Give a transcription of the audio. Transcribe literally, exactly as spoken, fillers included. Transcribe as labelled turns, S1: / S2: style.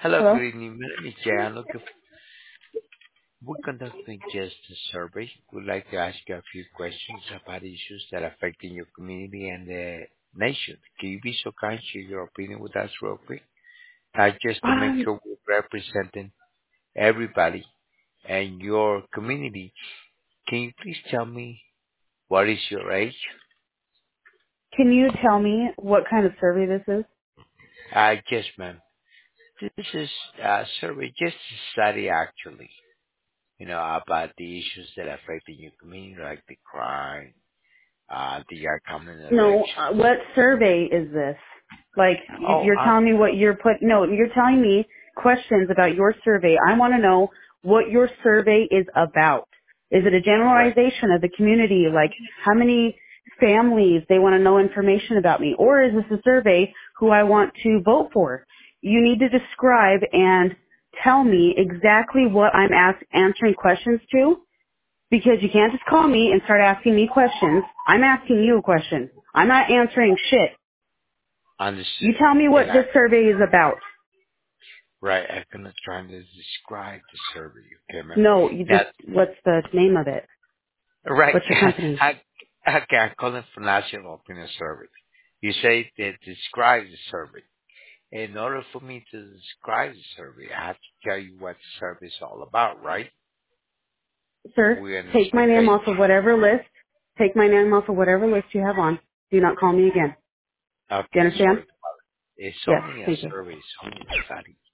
S1: Hello,
S2: Hello?
S1: good evening. My name is Jay. I'm looking for, we're conducting just a survey. We'd like to ask you a few questions about issues that are affecting your community and the nation. Can you be so kind to share your opinion with us real quick? Uh, just to make
S2: Um,
S1: sure we're representing everybody and your community. Can you please tell me what is your age?
S2: can you tell me what kind of survey this is?
S1: Uh, yes, ma'am. This is a survey, just a study actually, you know, about the issues that are affecting your community, like the crime, uh, the upcoming
S2: No,
S1: election.
S2: uh, what survey is this? Like, you-
S1: Oh,
S2: you're
S1: uh,
S2: telling me what you're put, no, you're telling me questions about your survey. I want to know what your survey is about. Is it a
S1: right.
S2: generalization of the community, like how many families they want to know information about me? Or is this a survey who I want to vote for? You need to describe and tell me exactly what I'm ask, answering questions to. Because you can't just call me and start asking me questions. I'm asking you a question. I'm not answering shit. You
S1: Understood.
S2: tell me what
S1: And I,
S2: this survey is about.
S1: right, I'm gonna try to describe the survey, okay, ma'am?
S2: No, you
S1: Now,
S2: just, what's the name of it?
S1: right,
S2: What's your company?
S1: I, okay, I'm calling for National Opinion Survey. You say that describe the survey. In order for me to describe the survey, I have to tell you what the survey is all about, right?
S2: Sir,
S1: We're on the
S2: take my
S1: same
S2: name
S1: page.
S2: off of whatever list. Take my name off of whatever list you have on. Do not call me again. Do you
S1: Okay,
S2: understand?
S1: sorry. It's
S2: Yes,
S1: only a
S2: thank you.
S1: survey, it's only a study.